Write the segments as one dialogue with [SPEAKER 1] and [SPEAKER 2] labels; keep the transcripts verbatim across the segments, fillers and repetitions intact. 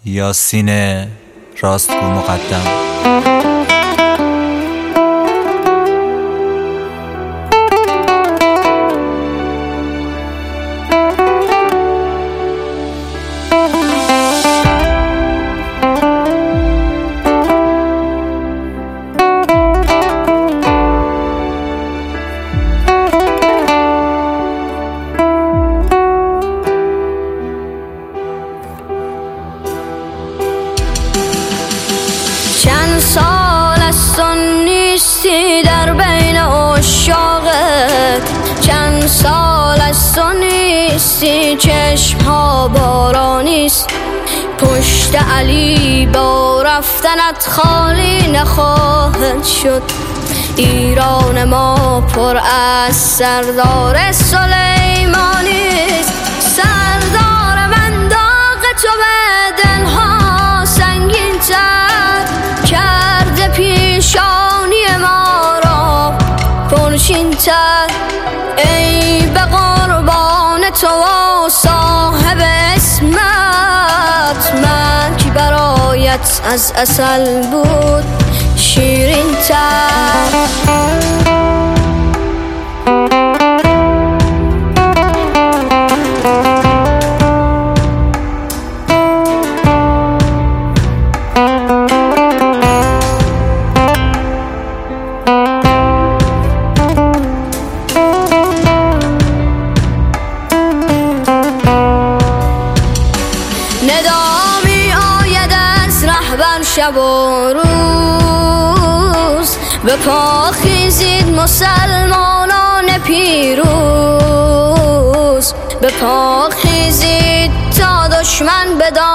[SPEAKER 1] یاسین راستگو مقدم.
[SPEAKER 2] چند سال است تو نیستی در بین عشاقت، چند سال است تو نیستی چشمها بارانیست. پشت علی با رفتنت خالی نخواهد شد. ایران ما پر از سردار سلیمانیست. سردار من داغ تو به دلها سنگین تر کرده، پیشانی ما را پرچین تر. ای به قربان تو و صاحب اسمت، من که برایت از عسل بود شیرین تر. ندا می آید از رهبر شب و روز، به پا خیزید مسلمانان پیروز. به پا خیزید تا دشمن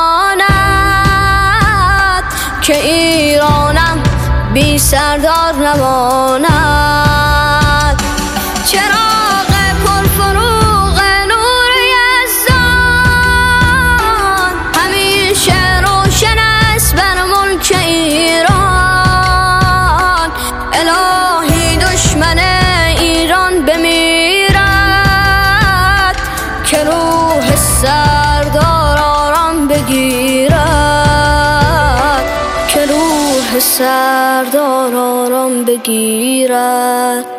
[SPEAKER 2] بداند که ایرانم بی سردار نماند. چراغ پرفروغ نور یزدان همیشه روشن است بر ملک ایران. الهی دشمن ایران بمیرد که روح سردار آرام بگیرد، که روح سردار آرام بگیرد.